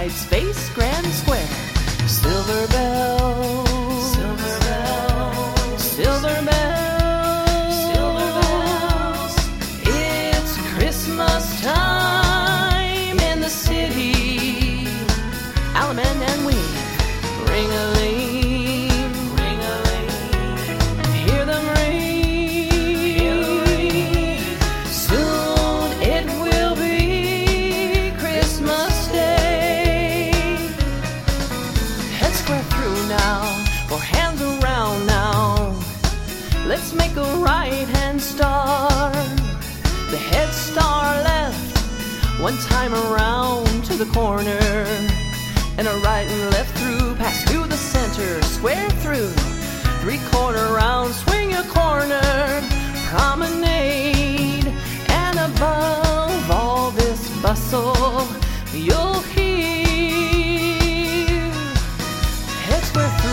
Rides face Grand Square. Silver bells, silver bells, silver bells, silver bells. It's Christmas time in the city. Alaman and we ring-a-ling, ring-a-ling. Hear them ring, hear them ring. Soon it will be Christmas Day. Head square through now, or hands around now. Let's make a right-hand star. The head star left, one time around to the corner. And a right and left through, pass through the center, square through, three-quarter round, swing a corner, promenade. And above all this bustle, you'll hear